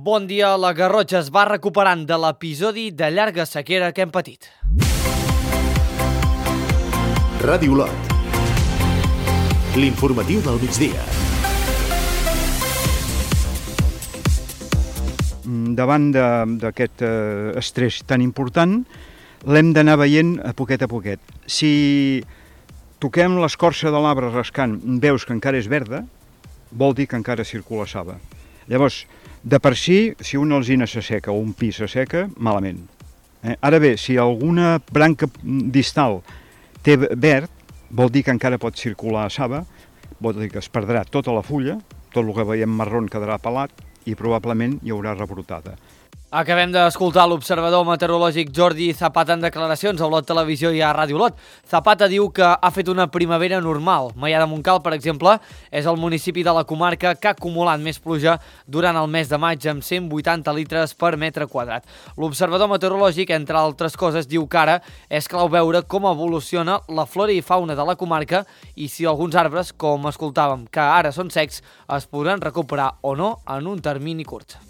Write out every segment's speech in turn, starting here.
Bon dia, la Garrotxa es va recuperant de l'episodi de llarga sequera que hem patit. Ràdio Olot. L'informatiu del migdia. Davant d'aquest estrès tan important, l'hem d'anar veient a poquet. Si toquem l'escorça de l'arbre rascant, veus que encara és verda, vol dir que encara circula saba. Llavors, de per si una alzina s'asseca o un pi s'asseca, malament. Ara bé, si alguna branca distal té verd, vol dir que encara pot circular saba, vol dir que es perdrà tota la fulla, tot el que veiem marró quedarà pelat i probablement hi haurà rebrotada. Acabem d'escoltar l'observador meteorològic Jordi Zapata en declaracions a Olot Televisió i a Ràdio Olot. Zapata diu que ha fet una primavera normal. Maià de Montcal, per exemple, és el municipi de la comarca que ha acumulat més pluja durant el mes de maig amb 180 litres per metre quadrat. L'observador meteorològic, entre altres coses, diu que ara és clau veure com evoluciona la flora i fauna de la comarca i si alguns arbres, com escoltàvem, que ara són secs, es podran recuperar o no en un termini curt.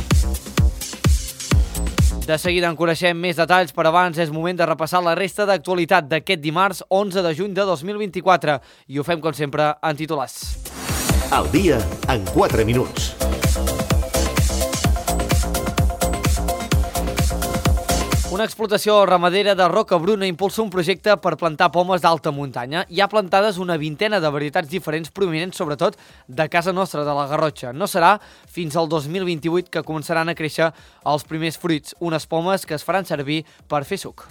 De seguida en coneixem més detalls, però abans és moment de repassar la resta d'actualitat d'aquest dimarts 11 de juny de 2024 i ho fem, com sempre, en titulars. Al dia en 4 minuts. Una explotació ramadera de Rocabruna impulsa un projecte per plantar pomes d'alta muntanya. Hi ha plantades una vintena de varietats diferents provinents, sobretot, de casa nostra, de la Garrotxa. No serà fins al 2028 que començaran a créixer els primers fruits, unes pomes que es faran servir per fer suc.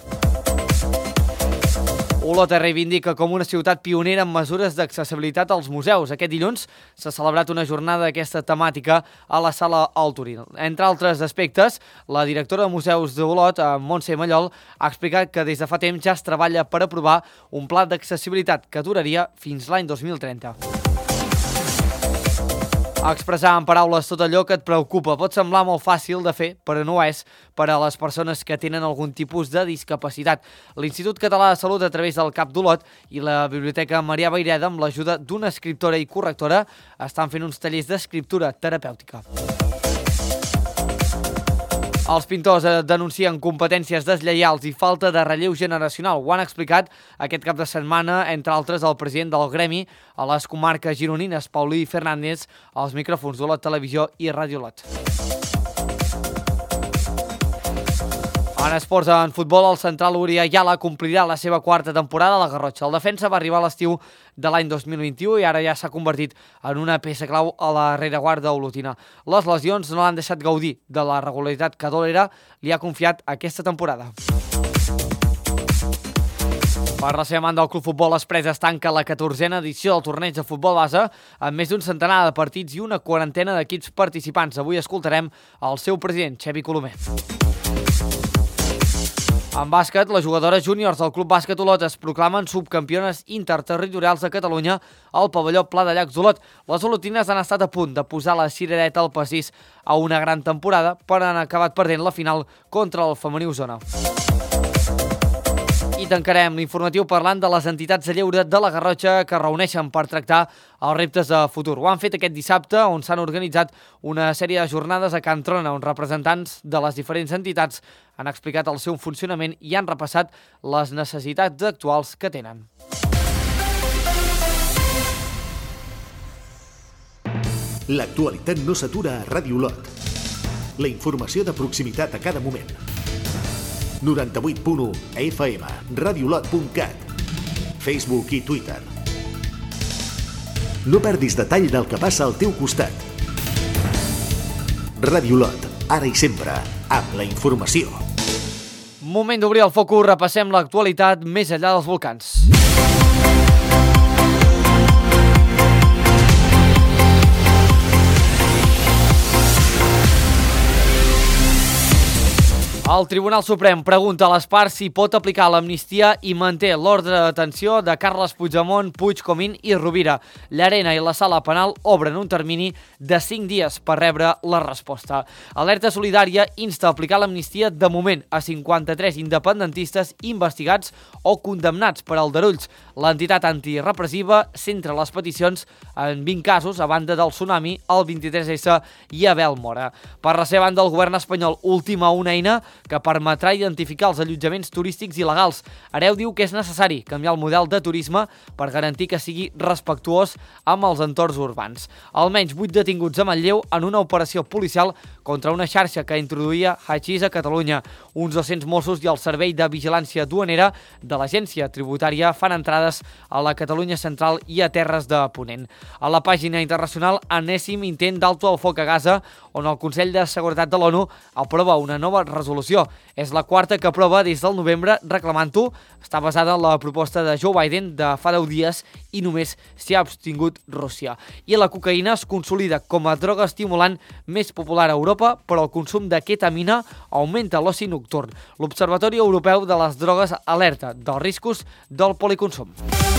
Olot es reivindica com una ciutat pionera en mesures d'accessibilitat als museus. Aquest dilluns s'ha celebrat una jornada d'aquesta temàtica a la Sala El Toril. Entre altres aspectes, la directora de Museus d'Olot, Montse Mallol, ha explicat que des de fa temps ja es treballa per aprovar un pla d'accessibilitat que duraria fins l'any 2030. Expressar en paraules tot allò que et preocupa pot semblar molt fàcil de fer, però no ho és per a les persones que tenen algun tipus de discapacitat. L'Institut Català de Salut, a través del CAP d'Olot i la Biblioteca Marià Vayreda, amb l'ajuda d'una escriptora i correctora, estan fent uns tallers d'escriptura terapèutica. Els pintors denuncien competències deslleials i falta de relleu generacional. Ho han explicat aquest cap de setmana, entre altres, el president del gremi a les comarques gironines, Paulí Fernández, als micròfons d'Olot Televisió i Ràdio Olot. En esports, en futbol, el central Uri Ayala complirà la seva quarta temporada a la Garrotxa. El defensa va arribar a l'estiu de l'any 2021 i ara ja s'ha convertit en una peça clau a la rereguarda olotina. Les lesions no l'han deixat gaudir de la regularitat que Dolera li ha confiat aquesta temporada. Per la seva banda, el Club Futbol Espreses tanca la 14a edició del torneig de futbol base amb més d'un centenar de partits i una quarantena d'equips participants. Avui escoltarem el seu president, Xevi Colomer. En bàsquet, les jugadores júniors del Club Bàsquet Olot es proclamen subcampiones interterritorials de Catalunya al pavelló Pla de Llacs d'Olot. Les olotines han estat a punt de posar la cirereta al pastís a una gran temporada, però han acabat perdent la final contra el femení Osona. I tancarem l'informatiu parlant de les entitats de lleure de la Garrotxa que reuneixen per tractar els reptes de futur. Ho han fet aquest dissabte, on s'han organitzat una sèrie de jornades a Can Trona, on representants de les diferents entitats han explicat el seu funcionament i han repassat les necessitats actuals que tenen. L'actualitat no s'atura a Ràdio Olot. La informació de proximitat a cada moment. 98.1 FM, radiolot.cat, Facebook i Twitter. No perdis detall del que passa al teu costat. Ràdio Olot, ara i sempre, amb la informació. Moment d'obrir el focus, repassem l'actualitat més enllà dels volcans. El Tribunal Suprem pregunta a les parts si pot aplicar l'amnistia i manté l'ordre de detenció de Carles Puigdemont, Puig, Comín i Rovira. L'Arena i la Sala Penal obren un termini de 5 dies per rebre la resposta. Alerta Solidària insta a aplicar l'amnistia de moment a 53 independentistes investigats o condemnats per aldarulls. L'entitat antirepressiva centra les peticions en 20 casos a banda del tsunami, el 23S i Abel Mora. Per la seva banda, el govern espanyol ultima una eina que permetrà identificar els allotjaments turístics il·legals. Hereu diu que és necessari canviar el model de turisme per garantir que sigui respectuós amb els entorns urbans. Almenys 8 detinguts a Manlleu en una operació policial contra una xarxa que introduïa hachís a Catalunya. Uns 200 Mossos i el Servei de Vigilància Duanera de l'Agència Tributària fan entrades a la Catalunya Central i a Terres de Ponent. A la pàgina internacional, enèsim intent d'alto al foc a Gaza, on el Consell de Seguretat de l'ONU aprova una nova resolució. És la quarta que aprova des del novembre reclamant-ho. Està basada en la proposta de Joe Biden de fa 10 dies i només s'hi ha abstingut Rússia. I la cocaïna es consolida com a droga estimulant més popular a Europa, però el consum de ketamina augmenta l'oci nocturn. L'Observatori Europeu de les Drogues alerta dels riscos del policonsum.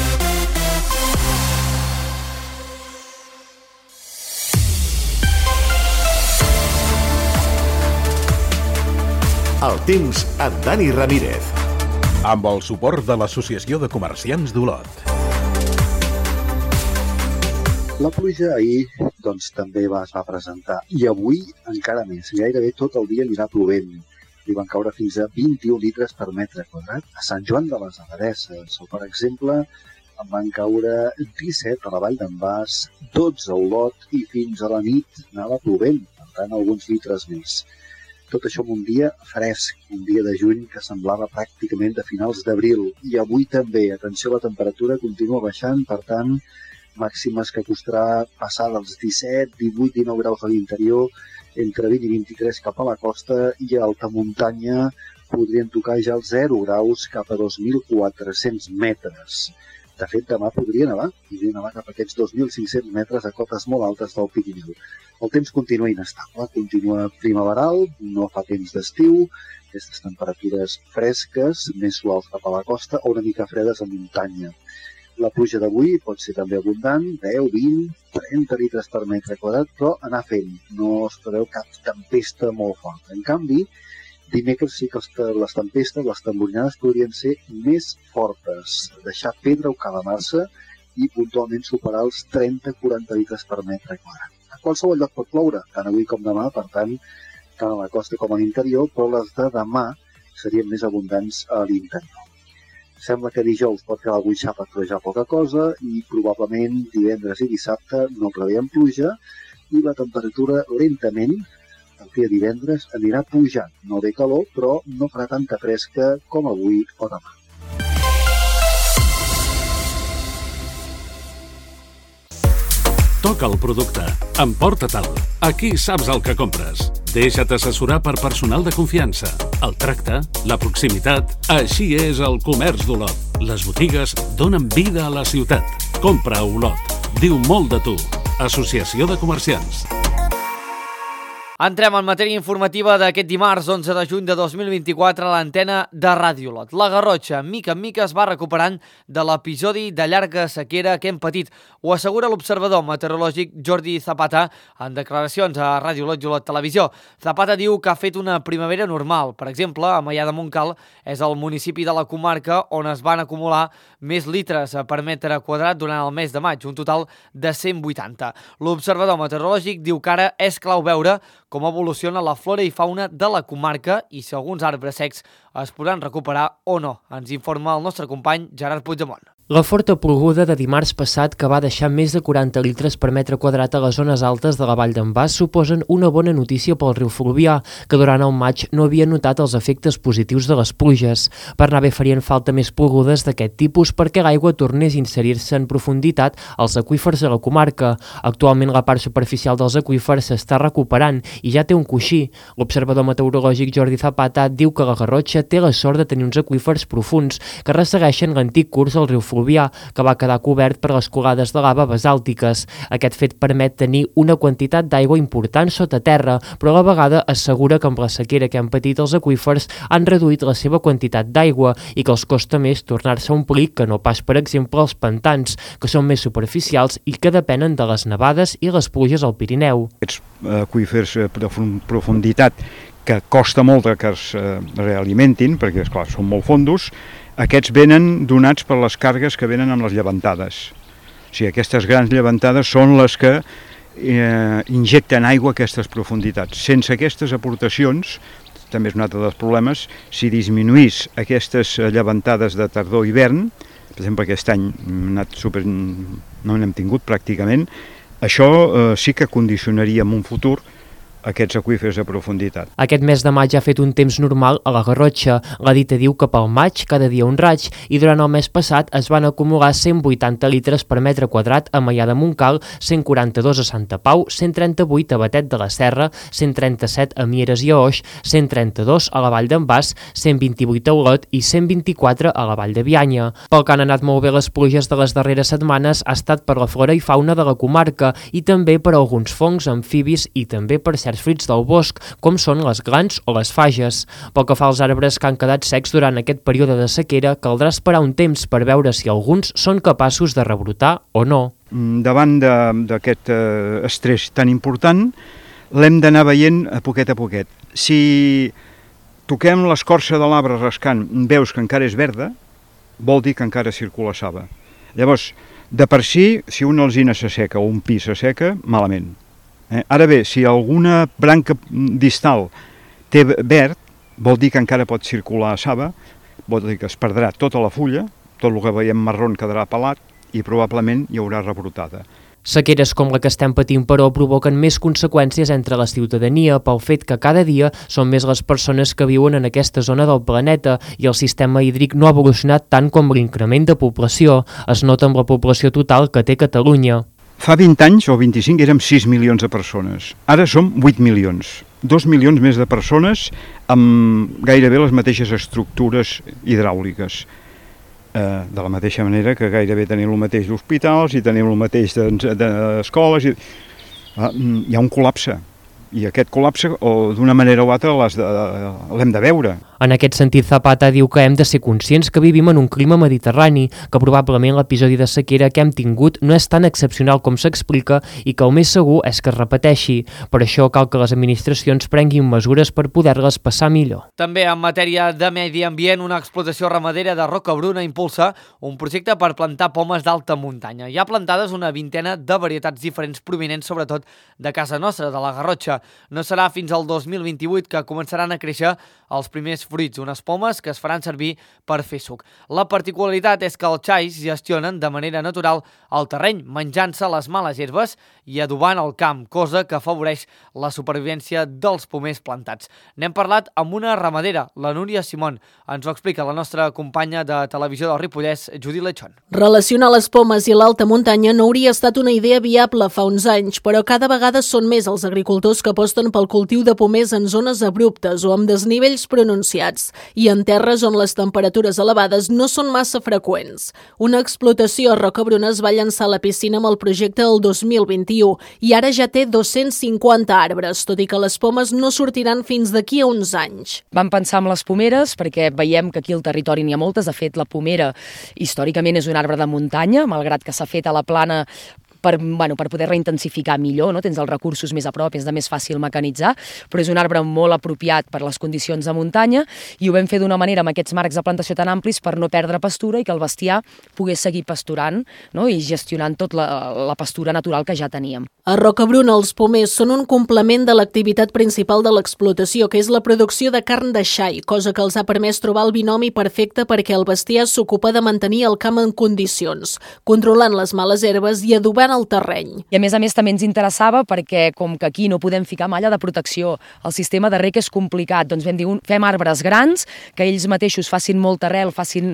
El temps amb Dani Ramírez. Amb el suport de l'Associació de Comerciants d'Olot. La pluja ahir també es va presentar i avui encara més. Gairebé tot el dia anirà plovent. Hi van caure fins a 21 litres per metre quadrat a Sant Joan de les Abadesses. O, per exemple, en van caure 17 a la Vall d'en Bas, 12 a Olot i fins a la nit anava plovent, per tant alguns litres més. Tot això en un dia fresc, un dia de juny que semblava pràcticament de finals d'abril. I avui també, atenció, la temperatura continua baixant, per tant, màximes que costarà passar dels 17, 18, 19 graus a l'interior, entre 20 i 23 cap a la costa i a alta muntanya podrien tocar ja els 0 graus cap a 2.400 metres. De fet, demà podria nevar cap a aquests 2.500 metres a cotes molt altes del Pirineu. El temps continua inestable, continua primaveral, no fa temps d'estiu, aquestes temperatures fresques, més suaus cap a la costa o una mica fredes a muntanya. La pluja d'avui pot ser també abundant, 10, 20, 30 litres per metre quadrat, però anar fent, no es preveu cap tempesta molt forta. En canvi, dimecres sí que les tempestes, les tamborinades podrien ser més fortes, deixar pedra o calamar-se i puntualment superar els 30-40 litres per metre quadrat. A qualsevol lloc pot ploure, tant avui com demà, per tant, tant a la costa com a l'interior, però les de demà serien més abundants a l'interior. Sembla que dijous pot quedar algun xàfec, però ja poca cosa, i probablement divendres i dissabte no preveiem pluja, i la temperatura lentament, el dia divendres, anirà pujant. No ve calor, però no farà tanta fresca com avui o demà. Toca el producte, emporta-te'l. Aquí saps el que compres. Deixa't assessorar per personal de confiança. El tracte, la proximitat, així és el comerç d'Olot. Les botigues donen vida a la ciutat. Compra a Olot. Diu molt de tu. Associació de Comerciants. Entrem en matèria informativa d'aquest dimarts 11 de juny de 2024 a l'antena de Ràdio Olot. La Garrotxa, mica en mica, es va recuperant de l'episodi de llarga sequera que hem patit. Ho assegura l'observador meteorològic Jordi Zapata en declaracions a Ràdio Olot i Olot Televisió. Zapata diu que ha fet una primavera normal. Per exemple, a Maià de Montcal és el municipi de la comarca on es van acumular més litres per metre quadrat durant el mes de maig, un total de 180. L'observador meteorològic diu que ara és clau veure com evoluciona la flora i fauna de la comarca i si alguns arbres secs es podran recuperar o no. Ens informa el nostre company Gerard Puigdemont. La forta ploguda de dimarts passat, que va deixar més de 40 litres per metre quadrat a les zones altes de la Vall d'en Bas, suposen una bona notícia pel riu Fluvià, que durant el maig no havia notat els efectes positius de les pluges. Per anar bé farien falta més plogudes d'aquest tipus perquè l'aigua tornés a inserir-se en profunditat als aqüífers de la comarca. Actualment la part superficial dels aqüífers s'està recuperant i ja té un coixí. L'observador meteorològic Jordi Zapata diu que la Garrotxa té la sort de tenir uns aqüífers profunds que ressegueixen l'antic curs del riu Fluvià Fluvià, que va quedar cobert per les colades de lava basàltiques. Aquest fet permet tenir una quantitat d'aigua important sota terra, però a la vegada assegura que amb la sequera que han patit els aqüífers han reduït la seva quantitat d'aigua i que els costa més tornar-se a omplir que no pas, per exemple, els pantans, que són més superficials i que depenen de les nevades i les pluges al Pirineu. Aquests aqüífers de profunditat que costa molt que es realimentin, perquè esclar, són molt fondos, aquests venen donats per les càrregues que venen amb les llevantades. O sigui, aquestes grans llevantades són les que injecten aigua a aquestes profunditats. Sense aquestes aportacions, també és un altre dels problemes, si disminuís aquestes llevantades de tardor-hivern, per exemple aquest any no n'hem tingut pràcticament, això sí que condicionaria en un futur aquests aqüífers de profunditat. Aquest mes de maig ha fet un temps normal a la Garrotxa. La dita diu que pel maig cada dia un raig i durant el mes passat es van acumular 180 litres per metre quadrat a Maià de Montcal, 142 a Santa Pau, 138 a Batet de la Serra, 137 a Mieres i a Oix, 132 a la Vall d'en Bas, 128 a Olot i 124 a la Vall de Bianya. Pel que han anat molt bé les pluges de les darreres setmanes ha estat per la flora i fauna de la comarca i també per alguns fongs, amfibis i també per certs fruits del bosc, com són les glans o les fages. Pel que fa als arbres que han quedat secs durant aquest període de sequera, caldrà esperar un temps per veure si alguns són capaços de rebrotar o no. Davant d'aquest estrès tan important, l'hem d'anar veient a poquet. Si toquem l'escorça de l'arbre rascant, veus que encara és verda, vol dir que encara circula saba. Llavors, de per si una alzina s'asseca o un pi s'asseca, malament. Ara bé, si alguna branca distal té verd, vol dir que encara pot circular saba, vol dir que es perdrà tota la fulla, tot el que veiem marró quedarà pelat i probablement hi haurà rebrotada. Sequeres com la que estem patint, però, provoquen més conseqüències entre la ciutadania pel fet que cada dia són més les persones que viuen en aquesta zona del planeta i el sistema hídric no ha evolucionat tant com l'increment de població. Es nota amb la població total que té Catalunya. Fa 20 anys o 25 érem 6 milions de persones, ara som 8 milions, 2 milions més de persones amb gairebé les mateixes estructures hidràuliques. De la mateixa manera que gairebé tenim el mateix d'hospitals i tenim el mateix d'escoles. Hi ha un col·lapse, i aquest col·lapse, o d'una manera o altra, l'hem de veure. En aquest sentit, Zapata diu que hem de ser conscients que vivim en un clima mediterrani, que probablement l'episodi de sequera que hem tingut no és tan excepcional com s'explica i que el més segur és que es repeteixi. Per això cal que les administracions prenguin mesures per poder-les passar millor. També en matèria de medi ambient, una explotació ramadera de Rocabruna impulsa un projecte per plantar pomes d'alta muntanya. Hi ha plantades una vintena de varietats diferents provinents sobretot de casa nostra, de la Garrotxa. No serà fins al 2028 que començaran a créixer els primers fruits, unes pomes que es faran servir per fer suc. La particularitat és que els xais gestionen de manera natural el terreny, menjant-se les males herbes i adobant el camp, cosa que afavoreix la supervivència dels pomers plantats. N'hem parlat amb una ramadera, la Núria Simón. Ens ho explica la nostra companya de televisió del Ripollès, Judit Lechón. Relacionar les pomes i l'alta muntanya no hauria estat una idea viable fa uns anys, però cada vegada són més els agricultors que aposten pel cultiu de pomers en zones abruptes o amb desnivells pronunciats i en terres on les temperatures elevades no són massa freqüents. Una explotació a Rocabruna es va llançar a la piscina amb el projecte el 2021 i ara ja té 250 arbres, tot i que les pomes no sortiran fins d'aquí a uns anys. Vam pensar en les pomeres perquè veiem que aquí al territori n'hi ha moltes. De fet, la pomera històricament és un arbre de muntanya, malgrat que s'ha fet a la plana per poder-la intensificar millor, no? Tens els recursos més a prop, és de més fàcil mecanitzar, però és un arbre molt apropiat per les condicions de muntanya i ho vam fer d'una manera amb aquests marcs de plantació tan amplis per no perdre pastura i que el bestiar pogués seguir pasturant, no? I gestionant tot la pastura natural que ja teníem. A Rocabruna els pomers són un complement de l'activitat principal de l'explotació, que és la producció de carn de xai, cosa que els ha permès trobar el binomi perfecte perquè el bestiar s'ocupa de mantenir el camp en condicions, controlant les males herbes i adobant el terreny. I a més també ens interessava perquè com que aquí no podem ficar malla de protecció, el sistema de rec és complicat, doncs vam dir, fem arbres grans, que ells mateixos facin molta arrel, facin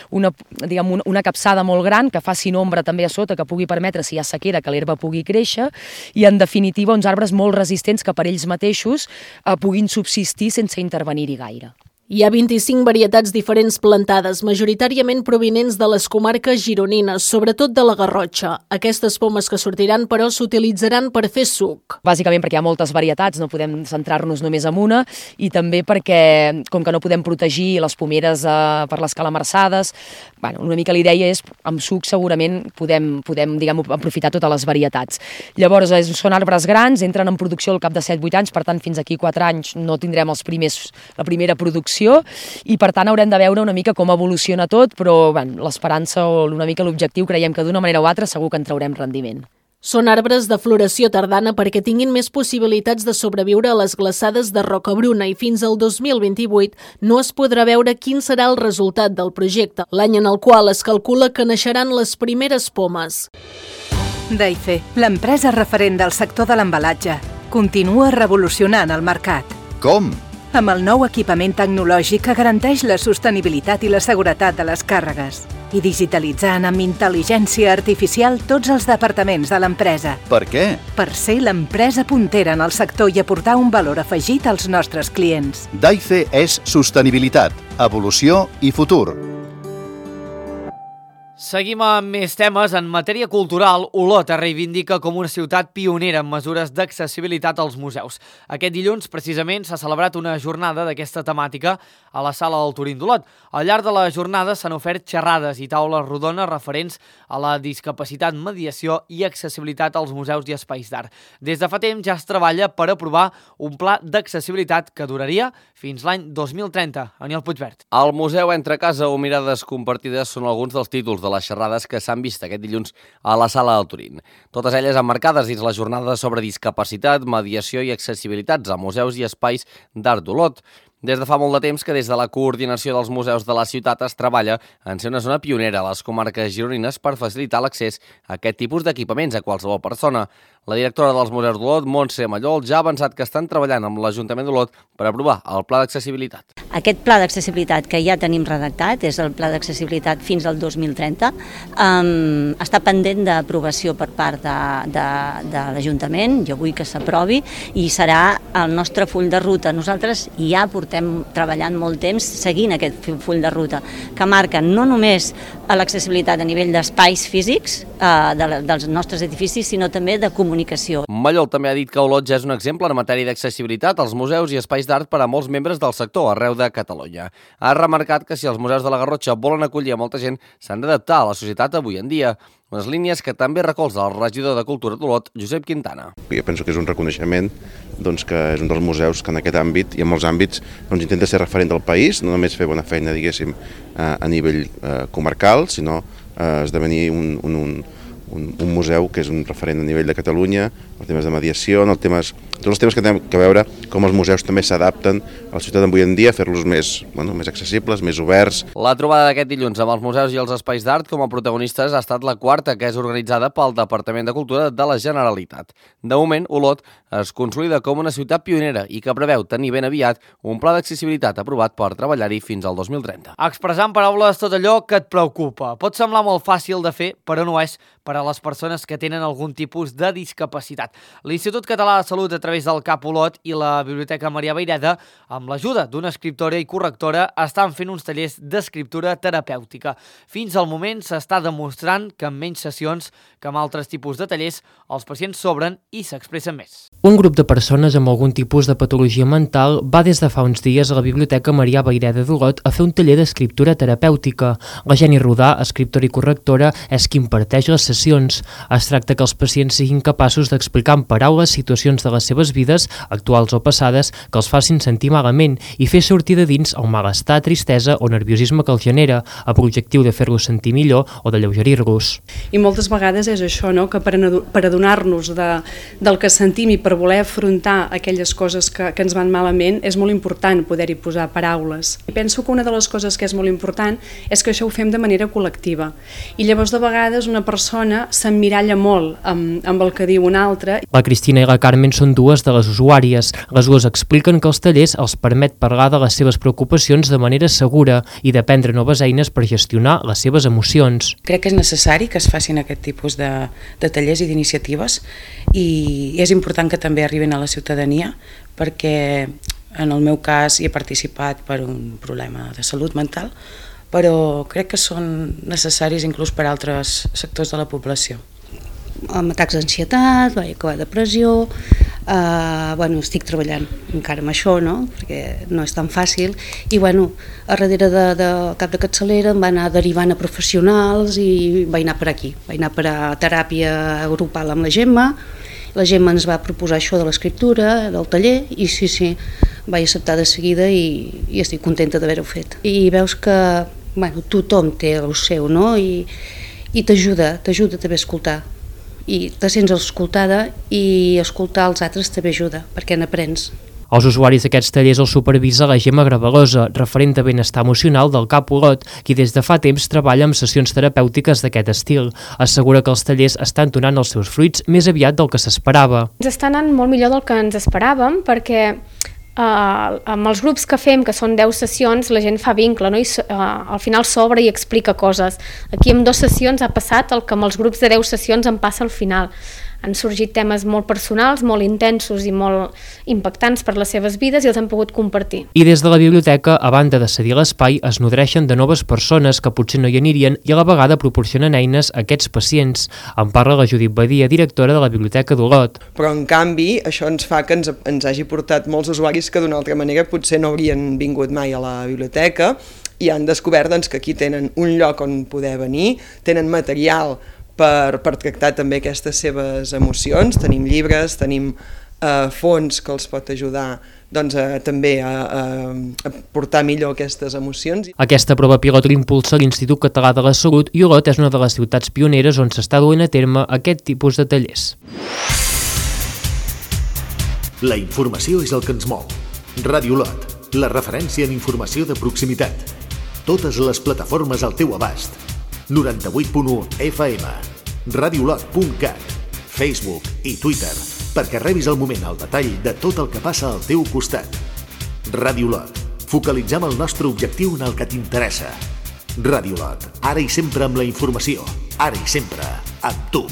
una capçada molt gran, que facin ombra també a sota, que pugui permetre, si hi ha sequera, que l'herba pugui créixer, i en definitiva uns arbres molt resistents que per ells mateixos puguin subsistir sense intervenir-hi gaire. Hi ha 25 varietats diferents plantades, majoritàriament provinents de les comarques gironines, sobretot de la Garrotxa. Aquestes pomes que sortiran, però, s'utilitzaran per fer suc. Bàsicament perquè hi ha moltes varietats, no podem centrar-nos només en una, i també perquè, com que no podem protegir les pomeres per les calamarsades, una mica la idea és, amb suc segurament podem aprofitar totes les varietats. Llavors, són arbres grans, entren en producció al cap de 7-8 anys, per tant, fins aquí 4 anys no tindrem la primera producció, i per tant haurem de veure una mica com evoluciona tot, però l'esperança o una mica l'objectiu creiem que d'una manera o altra segur que en traurem rendiment. Són arbres de floració tardana perquè tinguin més possibilitats de sobreviure a les glaçades de Rocabruna i fins al 2028 no es podrà veure quin serà el resultat del projecte, l'any en el qual es calcula que naixeran les primeres pomes. Daife, l'empresa referent del sector de l'embalatge, continua revolucionant el mercat. Com? Amb el nou equipament tecnològic que garanteix la sostenibilitat i la seguretat de les càrregues i digitalitzant amb intel·ligència artificial tots els departaments de l'empresa. Per què? Per ser l'empresa puntera en el sector i aportar un valor afegit als nostres clients. Daife és sostenibilitat, evolució i futur. Seguim amb més temes. En matèria cultural, Olot es reivindica com una ciutat pionera en mesures d'accessibilitat als museus. Aquest dilluns, precisament, s'ha celebrat una jornada d'aquesta temàtica a la Sala del Turín d'Olot. Al llarg de la jornada s'han ofert xerrades i taules rodones referents a la discapacitat, mediació i accessibilitat als museus i espais d'art. Des de fa temps ja es treballa per aprovar un pla d'accessibilitat que duraria fins l'any 2030. Aniel Puigvert. El Museu Entre Casa o Mirades Compartides són alguns dels títols de les xerrades que s'han vist aquest dilluns a la Sala del Turín. Totes elles emmarcades dins la jornada sobre discapacitat, mediació i accessibilitats a museus i espais d'art d'Olot. Des de fa molt de temps que des de la coordinació dels museus de la ciutat es treballa en ser una zona pionera a les comarques gironines per facilitar l'accés a aquest tipus d'equipaments a qualsevol persona. La directora dels museus d'Olot, Montse Mallol, ja ha avançat que estan treballant amb l'Ajuntament d'Olot per aprovar el pla d'accessibilitat. Aquest pla d'accessibilitat que ja tenim redactat, és el pla d'accessibilitat fins al 2030, està pendent d'aprovació per part de l'Ajuntament. Jo vull que s'aprovi i serà el nostre full de ruta. Nosaltres ja portem treballant molt temps seguint aquest full de ruta, que marca no només l'accessibilitat a nivell d'espais físics dels nostres edificis, sinó també de comunicació. Mallol també ha dit que Olot ja és un exemple en matèria d'accessibilitat als museus i espais d'art per a molts membres del sector arreu de Catalunya. Ha remarcat que si els museus de la Garrotxa volen acollir a molta gent, s'han d'adaptar a la societat avui en dia. Unes línies que també recolza el regidor de Cultura d'Olot, Josep Quintana. Jo penso que és un reconeixement que és un dels museus que en aquest àmbit i en molts àmbits intenta ser referent del país, no només fer bona feina, diguéssim, a nivell comarcal, sinó esdevenir un museu que és un referent a nivell de Catalunya, els temes de mediació, tots els temes que tenen a veure com els museus també s'adapten a la ciutat d'avui en dia, fer-los més accessibles, més oberts. La trobada d'aquest dilluns amb els museus i els espais d'art com a protagonistes ha estat la quarta que és organitzada pel Departament de Cultura de la Generalitat. De moment, Olot es consolida com una ciutat pionera i que preveu tenir ben aviat un pla d'accessibilitat aprovat per treballar-hi fins al 2030. Expressar en paraules tot allò que et preocupa. Pot semblar molt fàcil de fer, però no és per a les persones que tenen algun tipus de discapacitat. L'Institut Català de Salut, a través del CAP Olot i la Biblioteca Maria Vayreda, amb l'ajuda d'una escriptora i correctora, estan fent uns tallers d'escriptura terapèutica. Fins al moment s'està demostrant que amb menys sessions que amb altres tipus de tallers, els pacients s'obren i s'expressen més. Un grup de persones amb algun tipus de patologia mental va des de fa uns dies a la Biblioteca Maria Vayreda d'Olot a fer un taller d'escriptura terapèutica. La Geni Rodà, escriptora i correctora, és qui imparteix les sessions. Es tracta que els pacients siguin capaços d'explicar en paraules situacions de les seves vides, actuals o passades, que els facin sentir malament i fer sortir de dins el malestar, tristesa o nerviosisme que els genera, amb l'objectiu de fer-los sentir millor o d'alleugerir-los. I moltes vegades és això, no? Que per adonar-nos del que sentim i per voler afrontar aquelles coses que ens van malament, és molt important poder-hi posar paraules. I penso que una de les coses que és molt important és que això ho fem de manera col·lectiva. I llavors de vegades una persona s'emmiralla molt amb el que diu un altre. La Cristina i la Carmen són dues de les usuàries. Les dues expliquen que els tallers els permet parlar de les seves preocupacions de manera segura i d'aprendre noves eines per gestionar les seves emocions. Crec que és necessari que es facin aquest tipus de tallers i d'iniciatives i és important que també arriben a la ciutadania perquè En el meu cas hi he participat per un problema de salut mental, però crec que són necessaris inclús per a altres sectors de la població. Amb atacs d'ansietat, vaig acabar depressió, estic treballant encara amb això, no? Perquè no és tan fàcil, i a darrere del cap de capçalera em va anar derivant a professionals i vaig anar per aquí, vaig anar per a teràpia grupal amb la Gemma ens va proposar això de l'escriptura, del taller, i sí, vaig acceptar de seguida i estic contenta d'haver-ho fet. I veus que tothom té el seu, no? I t'ajuda també a escoltar. I te sents escoltada i escoltar els altres també ajuda, perquè n'aprens. Els usuaris d'aquests tallers els supervisa la Gemma Gravalosa, referent de benestar emocional del CAP Olot, qui des de fa temps treballa amb sessions terapèutiques d'aquest estil. Assegura que els tallers estan donant els seus fruits més aviat del que s'esperava. Ens està anant molt millor del que ens esperàvem, perquè amb els grups que fem, que són 10 sessions, la gent fa vincle, no? I al final s'obre i explica coses. Aquí en 2 sessions ha passat el que amb els grups de 10 sessions em passa al final. Han sorgit temes molt personals, molt intensos i molt impactants per les seves vides i els han pogut compartir. I des de la biblioteca, a banda de cedir l'espai, es nodreixen de noves persones que potser no hi anirien i a la vegada proporcionen eines a aquests pacients. En parla la Judit Badia, directora de la Biblioteca d'Olot. Però en canvi això ens fa que ens hagi portat molts usuaris que d'una altra manera potser no haurien vingut mai a la biblioteca i han descobert que aquí tenen un lloc on poder venir, tenen material per tractar també aquestes seves emocions, tenim llibres, tenim fons que els pot ajudar també a portar millor aquestes emocions. Aquesta prova pilot l'impulsa l'Institut Català de la Salut i Olot és una de les ciutats pioneres on s'està duent a terme aquest tipus de tallers. La informació és el que ens mou. Ràdio Olot, la referència en informació de proximitat. Totes les plataformes al teu abast. 98.1 FM, radiolot.cat, Facebook i Twitter, perquè rebis al moment el detall de tot el que passa al teu costat. Ràdio Olot, focalitzem el nostre objectiu en el que t'interessa. Ràdio Olot, ara i sempre amb la informació, ara i sempre amb tu.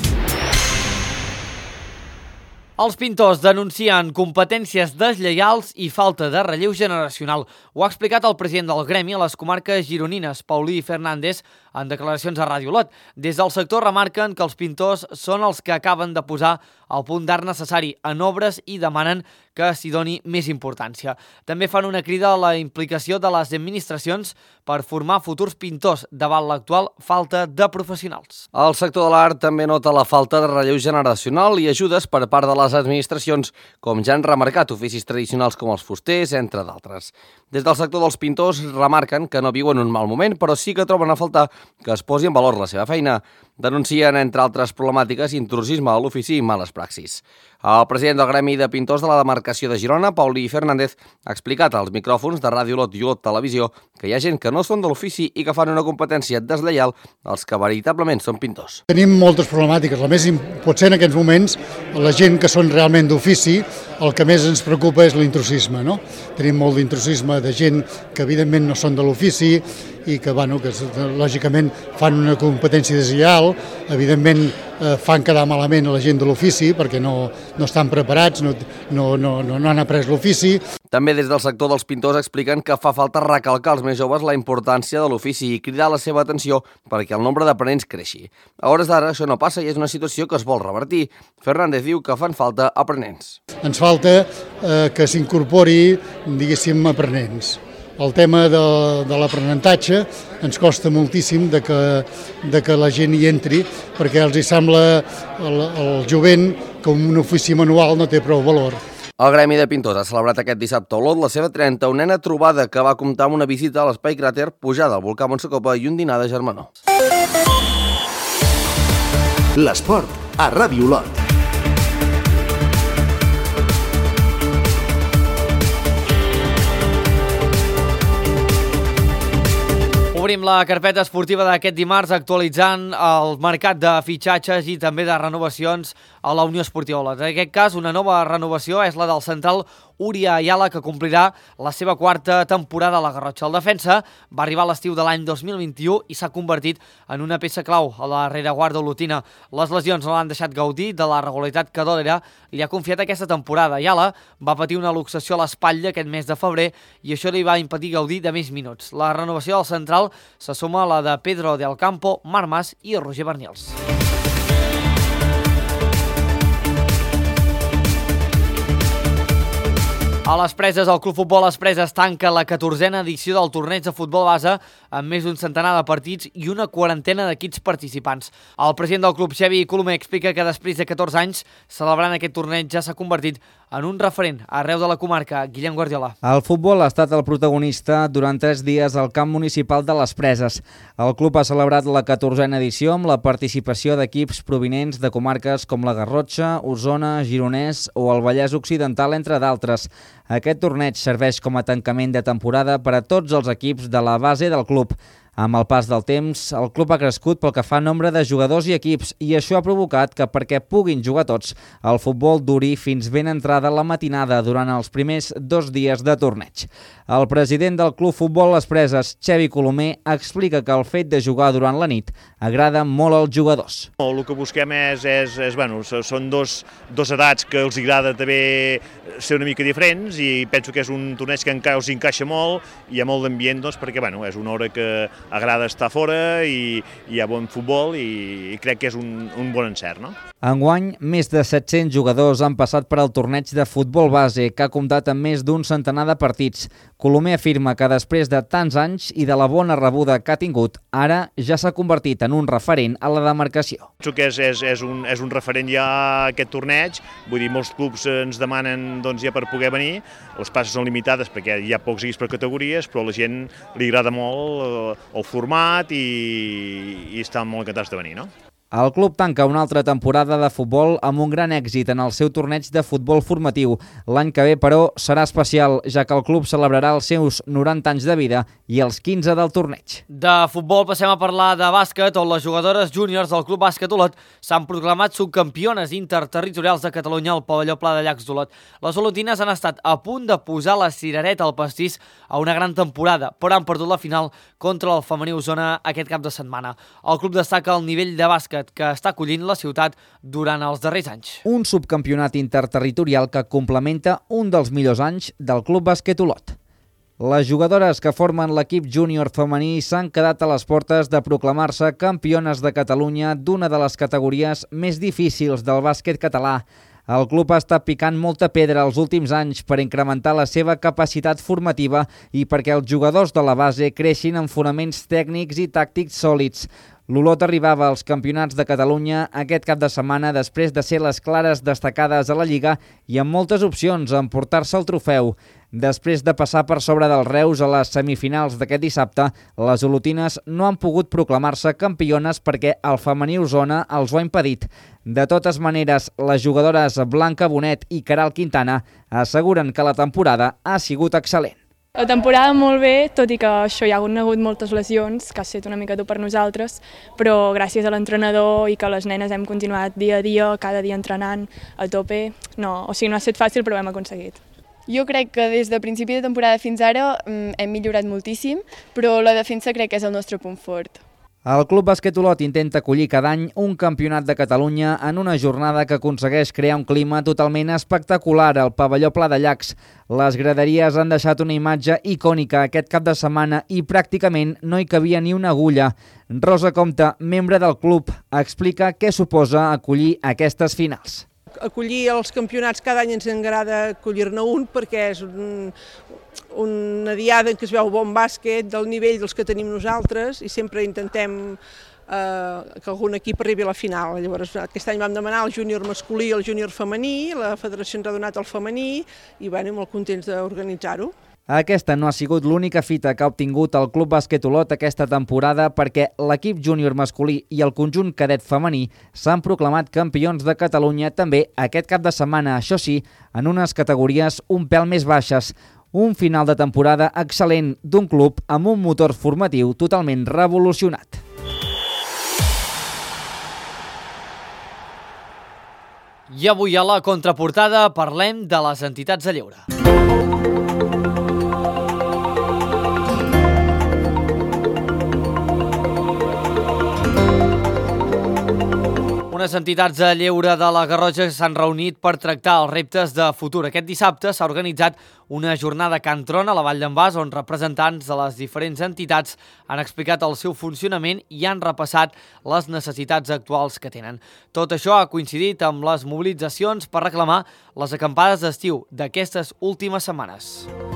Els pintors denuncien competències deslleials i falta de relleu generacional. Ho ha explicat el president del gremi a les comarques gironines, Paulí Fernández, en declaracions a Ràdio Olot. Des del sector remarquen que els pintors són els que acaben de posar el punt d'art necessari en obres i demanen que s'hi doni més importància. També fan una crida a la implicació de les administracions per formar futurs pintors davant l'actual falta de professionals. El sector de l'art també nota la falta de relleu generacional i ajudes per part de les administracions, com ja han remarcat oficis tradicionals com els fusters, entre d'altres. Des del sector dels pintors remarquen que no viuen un mal moment, però sí que troben a faltar que es posi en valor la seva feina. Denuncien, entre altres problemàtiques, intrusisme a l'ofici i males praxis. El president del Gremi de Pintors de la demarcació de Girona, Paulí Fernández, ha explicat als micròfons de Ràdio Olot i Olot Televisió que hi ha gent que no són de l'ofici i que fan una competència deslleial als que veritablement són pintors. Tenim moltes problemàtiques. La més potser en aquests moments, la gent que són realment d'ofici, el que més ens preocupa és l'intrusisme, no? Tenim molt d'intrusisme de gent que evidentment no són de l'ofici i que lògicament fan una competència deslleial, evidentment fan quedar malament a la gent de l'ofici perquè no estan preparats, no han après l'ofici. També des del sector dels pintors expliquen que fa falta recalcar als més joves la importància de l'ofici i cridar la seva atenció perquè el nombre d'aprenents creixi. A hores d'ara això no passa i és una situació que es vol revertir. Fernández diu que fan falta aprenents. Ens falta que s'incorpori, diguéssim, aprenents. El tema de l'aprenentatge ens costa moltíssim de que la gent hi entri perquè els hi sembla el jovent que un ofici manual no té prou valor. El Gremi de Pintors ha celebrat aquest dissabte a Olot la seva 31a trobada que va comptar amb una visita a l'Espai Cràter, pujada al volcà Montsecopa i un dinar de germanor. L'esport a Ràdio Olot. Obrim la carpeta esportiva d'aquest dimarts actualitzant el mercat de fitxatges i també de renovacions a la Unió Esportiva Olot. En aquest cas, una nova renovació és la del central Uri Ayala, que complirà la seva quarta temporada a la Garrotxa. El defensa va arribar a l'estiu de l'any 2021 i s'ha convertit en una peça clau a la rereguarda olotina. Les lesions no l'han deixat gaudir de la regularitat que Dolera li ha confiat aquesta temporada. Ayala va patir una luxació a l'espatlla aquest mes de febrer i això li va impedir gaudir de més minuts. La renovació del central se suma a la de Pedro del Campo, Marc Mas i Roger Bernils. A les Preses, el Club Futbol Les Preses tanca la 14a edició del torneig de futbol base amb més d'un centenar de partits i una quarantena d'equips participants. El president del club, Xavi Colomer, explica que després de 14 anys celebrant aquest torneig ja s'ha convertit en un referent arreu de la comarca. Guillem Guardiola. El futbol ha estat el protagonista durant 3 dies al camp municipal de Les Preses. El club ha celebrat la 14a edició amb la participació d'equips provinents de comarques com la Garrotxa, Osona, Gironès o el Vallès Occidental, entre d'altres. Aquest torneig serveix com a tancament de temporada per a tots els equips de la base del club. Amb el pas del temps, el club ha crescut pel que fa a nombre de jugadors i equips i això ha provocat que perquè puguin jugar tots, el futbol duri fins ben entrada la matinada durant els primers 2 dies de torneig. El president del Club Futbol Les Preses, Xavi Colomer, explica que el fet de jugar durant la nit agrada molt als jugadors. El que busquem són dos edats que els agrada també ser una mica diferents i penso que és un torneig que encara els encaixa molt i hi ha molt d'ambient perquè és una hora que agrada estar fora i hi ha bon futbol i crec que és un bon encert, no? Enguany, més de 700 jugadors han passat per al torneig de futbol base, que ha comptat amb més d'un centenar de partits. Colomer afirma que després de tants anys i de la bona rebuda que ha tingut, ara ja s'ha convertit en un referent a la demarcació. Penso que és un referent ja aquest torneig, vull dir, molts clubs ens demanen ja per poder venir, les places són limitades perquè hi ha pocs equips per categories, però a la gent li agrada molt el format i estan molt encantats de venir, no? El club tanca una altra temporada de futbol amb un gran èxit en el seu torneig de futbol formatiu. L'any que ve, però, serà especial, ja que el club celebrarà els seus 90 anys de vida i els 15 del torneig. De futbol passem a parlar de bàsquet, on les jugadores júniors del Club Bàsquet Olot s'han proclamat subcampiones interterritorials de Catalunya al pavelló Pla de Llacs d'Olot. Les olotines han estat a punt de posar la cirereta al pastís a una gran temporada, però han perdut la final contra el femení Osona aquest cap de setmana. El club destaca el nivell de bàsquet que està acollint la ciutat durant els darrers anys. Un subcampionat interterritorial que complementa un dels millors anys del Club Bàsquet Olot. Les jugadores que formen l'equip júnior femení s'han quedat a les portes de proclamar-se campiones de Catalunya d'una de les categories més difícils del bàsquet català. El club ha estat picant molta pedra els últims anys per incrementar la seva capacitat formativa i perquè els jugadors de la base creixin en fonaments tècnics i tàctics sòlids. L'Olot arribava als campionats de Catalunya aquest cap de setmana després de ser les clares destacades a la Lliga i amb moltes opcions a emportar-se el trofeu. Després de passar per sobre dels Reus a les semifinals d'aquest dissabte, les olotines no han pogut proclamar-se campiones perquè el femení Osona els ho ha impedit. De totes maneres, les jugadores Blanca Bonet i Caral Quintana asseguren que la temporada ha sigut excel·lent. La temporada molt bé, tot i que això hi ha hagut moltes lesions, que ha estat una mica dur per nosaltres, però gràcies a l'entrenador i que les nenes hem continuat dia a dia, cada dia entrenant a tope, no ha estat fàcil però ho hem aconseguit. Jo crec que des de principi de temporada fins ara hem millorat moltíssim, però la defensa crec que és el nostre punt fort. El Club Bàsquet Olot intenta acollir cada any un campionat de Catalunya en una jornada que aconsegueix crear un clima totalment espectacular al pavelló Pla de Llacs. Les graderies han deixat una imatge icònica aquest cap de setmana i pràcticament no hi cabia ni una agulla. Rosa Comte, membre del club, explica què suposa acollir aquestes finals. Acollir els campionats cada any ens agrada acollir-ne un perquè és una diada en què es veu bon bàsquet del nivell dels que tenim nosaltres i sempre intentem que algun equip arribi a la final. Llavors, aquest any vam demanar el júnior masculí i el júnior femení, la federació ens ha donat el femení i molt contents d'organitzar-ho. Aquesta no ha sigut l'única fita que ha obtingut el Club Bàsquet Olot aquesta temporada perquè l'equip júnior masculí i el conjunt cadet femení s'han proclamat campions de Catalunya també aquest cap de setmana, això sí, en unes categories un pèl més baixes. Un final de temporada excel·lent d'un club amb un motor formatiu totalment revolucionat. I avui a la contraportada parlem de les entitats de lleure. Unes entitats de lleure de la Garrotxa s'han reunit per tractar els reptes de futur. Aquest dissabte s'ha organitzat una jornada Can Tron a la Vall d'en Bas, on representants de les diferents entitats han explicat el seu funcionament i han repassat les necessitats actuals que tenen. Tot això ha coincidit amb les mobilitzacions per reclamar les acampades d'estiu d'aquestes últimes setmanes.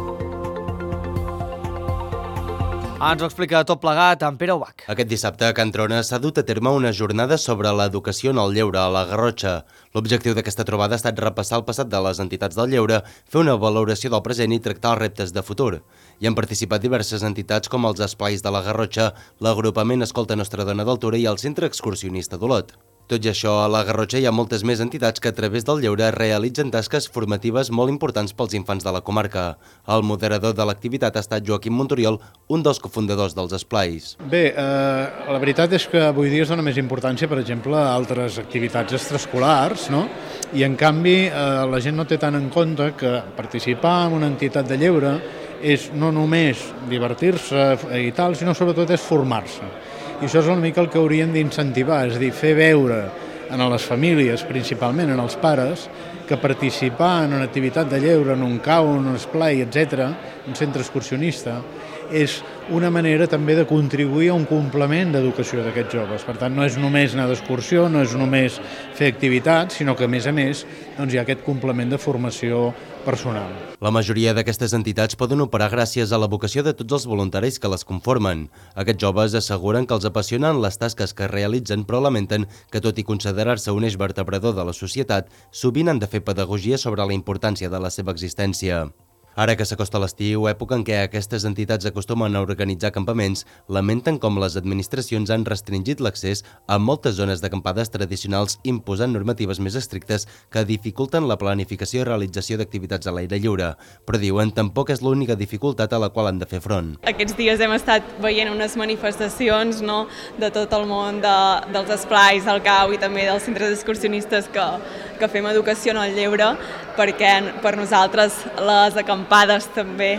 Ens ho explica tot plegat en Pere Ubach. Aquest dissabte a Can Trona s'ha dut a terme una jornada sobre l'educació en el lleure a la Garrotxa. L'objectiu d'aquesta trobada ha estat repassar el passat de les entitats del lleure, fer una valoració del present i tractar els reptes de futur. Hi han participat diverses entitats com els Esplais de la Garrotxa, l'Agrupament Escolta Nostra Dona d'Altura i el Centre Excursionista d'Olot. Tot i això, a la Garrotxa hi ha moltes més entitats que a través del lleure realitzen tasques formatives molt importants pels infants de la comarca. El moderador de l'activitat ha estat Joaquim Montoriol, un dels cofundadors dels Esplais. Bé, la veritat és que avui dia es dona més importància, per exemple, a altres activitats extraescolars, no? I en canvi la gent no té tant en compte que participar en una entitat de lleure és no només divertir-se i tal, sinó sobretot és formar-se. I això és una mica el que hauríem d'incentivar, és a dir, fer veure a les famílies, principalment en els pares, que participar en una activitat de lleure, en un cau, en un esplai, etc., un centre excursionista, és una manera també de contribuir a un complement d'educació d'aquests joves. Per tant, no és només anar d'excursió, no és només fer activitats, sinó que, a més, doncs, hi ha aquest complement de formació personal. La majoria d'aquestes entitats poden operar gràcies a la vocació de tots els voluntaris que les conformen. Aquests joves asseguren que els apassionen les tasques que realitzen, però lamenten que, tot i considerar-se un eix vertebrador de la societat, sovint han de fer pedagogia sobre la importància de la seva existència. Ara que s'acosta l'estiu, època en què aquestes entitats acostumen a organitzar campaments, lamenten com les administracions han restringit l'accés a moltes zones d'acampades tradicionals imposant normatives més estrictes que dificulten la planificació i realització d'activitats a l'aire lliure. Però diuen tampoc és l'única dificultat a la qual han de fer front. Aquests dies hem estat veient unes manifestacions de tot el món dels esplais, del cau i també dels centres excursionistes que fem educació en el lleure, perquè per nosaltres les acampades també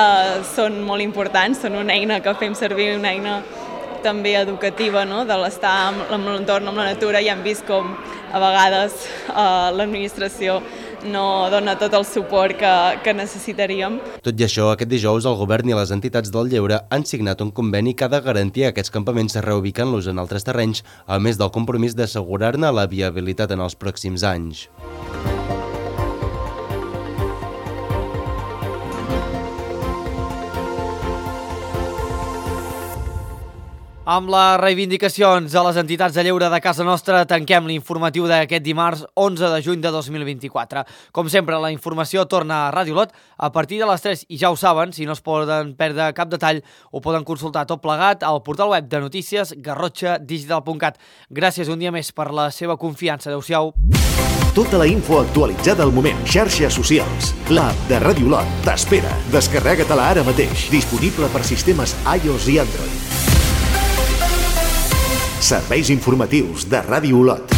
són molt importants, són una eina que fem servir, una eina també educativa, de l'estar amb l'entorn, amb la natura, i hem vist com a vegades l'administració no dona tot el suport que necessitaríem. Tot i això, aquest dijous el govern i les entitats del lleure han signat un conveni que ha de garantir aquests campaments reubicant-los en altres terrenys, a més del compromís d'assegurar-ne la viabilitat en els pròxims anys. Amb les reivindicacions de les entitats de lleure de casa nostra, tanquem l'informatiu d'aquest dimarts 11 de juny de 2024. Com sempre, la informació torna a Ràdio Olot a partir de les 3 i ja ho saben, si no es poden perdre cap detall, ho poden consultar tot plegat al portal web de notícies garrotxadigital.cat. Gràcies un dia més per la seva confiança. Adéu-siau. Tota la info actualitzada al moment. Xarxes socials. L'app de Ràdio Olot t'espera. Descarrega-te-la ara mateix. Disponible per sistemes iOS i Android. Serveis informatius de Ràdio Olot.